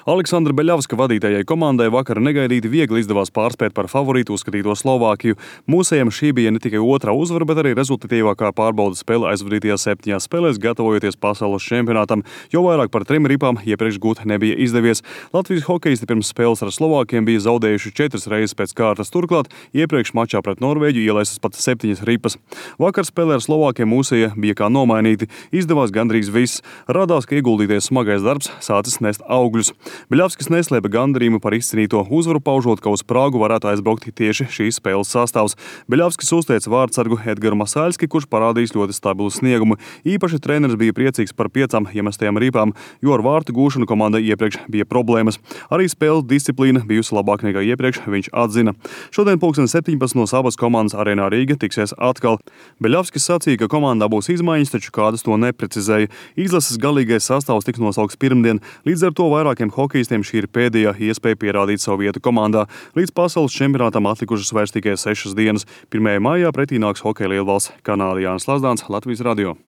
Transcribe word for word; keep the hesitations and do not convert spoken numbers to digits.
Aleksandra Beļavska vadītajai komandai vakar negaidīti viegli izdevās pārspēt par favorītu uzskatīto Slovākiju. Mūsējiem šī bija ne tikai otrā uzvara, bet arī rezultatīvākā pārbaudas spēle aizvadītajās septiņās spēlēs, gatavojoties pasaules čempionātam, jo vairāk par trim ripām iepriekš gūt nebija izdevies. Latvijas hokejisti pirms spēles ar Slovākiem bija zaudējuši četras reizes pēc kārtas, turklāt iepriekš mačā pret Norvēģu ielaistas pat septiņas ripas. Vakar spēlē ar Slovākiem mūsēja bija kā nomainīti, izdevās gandrīz viss. Radās, ka ieguldīties smagais darbs sācis nest augļus. Beļavskis neslēpa gandarījumu par izcīnīto uzvaru, paužot, ka uz Prāgu varētu aizbraukt tieši šīs spēles sastāvs. Beļavskis uzteica vārdsargu Edgaru Masaļski, kurš parādījis ļoti stabilu sniegumu. Īpaši treneris bija priecīgs par piecām iemestajām ripām, jo ar vārtu gūšanu komandai iepriekš bija problēmas. Arī spēles disciplīna bijusi labāk nekā iepriekš, viņš atzina. Šodien pulksten septiņpadsmitos abas komandas Arēnā Rīga tiksies atkal. Beļavskis sacīja, ka komandā būs izmaiņas, taču kādas to neprecizēja. Izlases galīgais sastāvs tiks nosaukts pirmdien, līdz ar to vairākiem hokejistiem šī ir pēdējā iespēja pierādīt savu vietu komandā. Līdz pasaules čempionātam atlikušas vairs tikai sešas dienas. pirmajā maijā pretī nāks hokeja lielvalsts Kanāda. Jānis Lazdāns, Latvijas radio.